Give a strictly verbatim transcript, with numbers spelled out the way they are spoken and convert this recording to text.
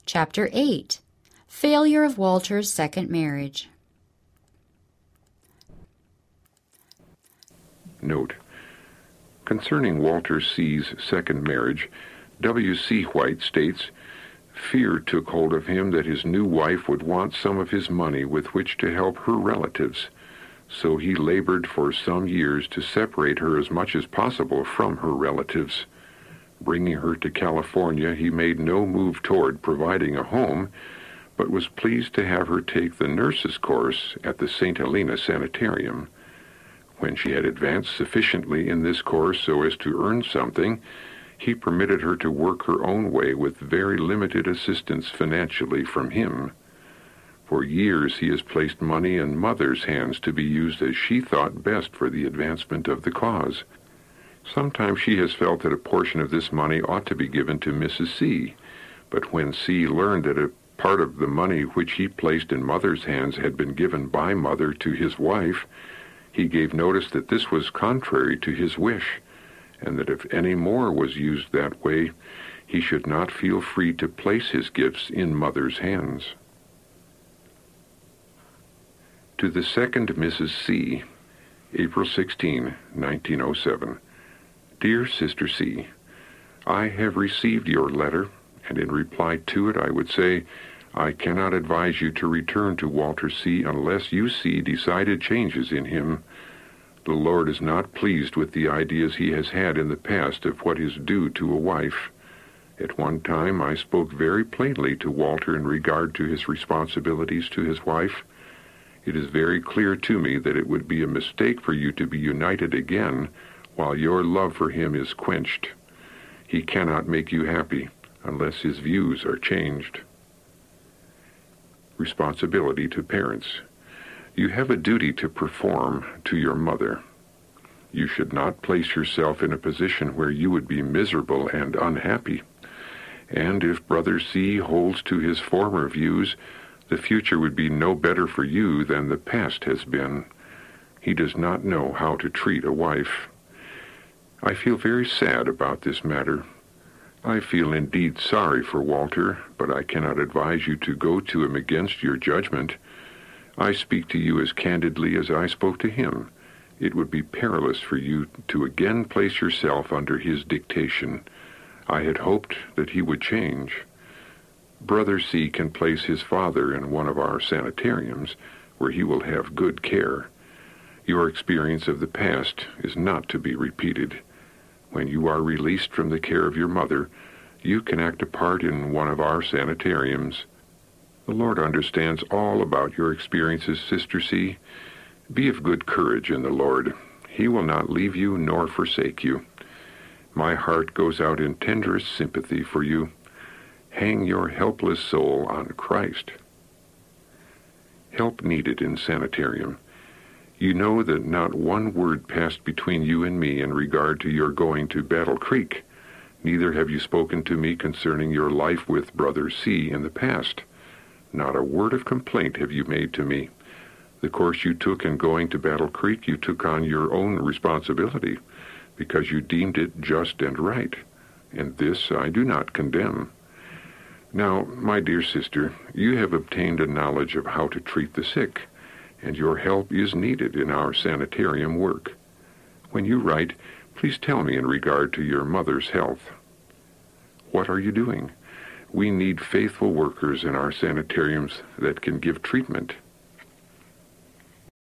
Chapter eight. Failure of Walter's Second Marriage. Note: concerning Walter C.'s second marriage, W C White states, "Fear took hold of him that his new wife would want some of his money with which to help her relatives, so he labored for some years to separate her as much as possible from her relatives. Bringing her to California, he made no move toward providing a home, but was pleased to have her take the nurse's course at the Saint Helena Sanitarium. When she had advanced sufficiently in this course so as to earn something, he permitted her to work her own way with very limited assistance financially from him. For years he has placed money in Mother's hands to be used as she thought best for the advancement of the cause. Sometimes she has felt that a portion of this money ought to be given to Missus C, but when C learned that a part of the money which he placed in Mother's hands had been given by Mother to his wife, he gave notice that this was contrary to his wish, and that if any more was used that way, he should not feel free to place his gifts in Mother's hands." To the second Missus C, April sixteenth, nineteen oh seven. Dear Sister C, I have received your letter, and in reply to it I would say, I cannot advise you to return to Walter C. unless you see decided changes in him. The Lord is not pleased with the ideas he has had in the past of what is due to a wife. At one time I spoke very plainly to Walter in regard to his responsibilities to his wife. It is very clear to me that it would be a mistake for you to be united again while your love for him is quenched. He cannot make you happy unless his views are changed. Responsibility to parents. You have a duty to perform to your mother. You should not place yourself in a position where you would be miserable and unhappy. And if Brother C holds to his former views, the future would be no better for you than the past has been. He does not know how to treat a wife. I feel very sad about this matter. I feel indeed sorry for Walter, but I cannot advise you to go to him against your judgment. I speak to you as candidly as I spoke to him. It would be perilous for you to again place yourself under his dictation. I had hoped that he would change. Brother C can place his father in one of our sanitariums, where he will have good care. Your experience of the past is not to be repeated. When you are released from the care of your mother, you can act a part in one of our sanitariums. The Lord understands all about your experiences, Sister C. Be of good courage in the Lord. He will not leave you nor forsake you. My heart goes out in tenderest sympathy for you. Hang your helpless soul on Christ. Help needed in sanitarium. You know that not one word passed between you and me in regard to your going to Battle Creek. Neither have you spoken to me concerning your life with Brother C in the past. Not a word of complaint have you made to me. The course you took in going to Battle Creek you took on your own responsibility, because you deemed it just and right, and this I do not condemn. Now, my dear sister, you have obtained a knowledge of how to treat the sick, and your help is needed in our sanitarium work. When you write, please tell me in regard to your mother's health. What are you doing? We need faithful workers in our sanitariums that can give treatment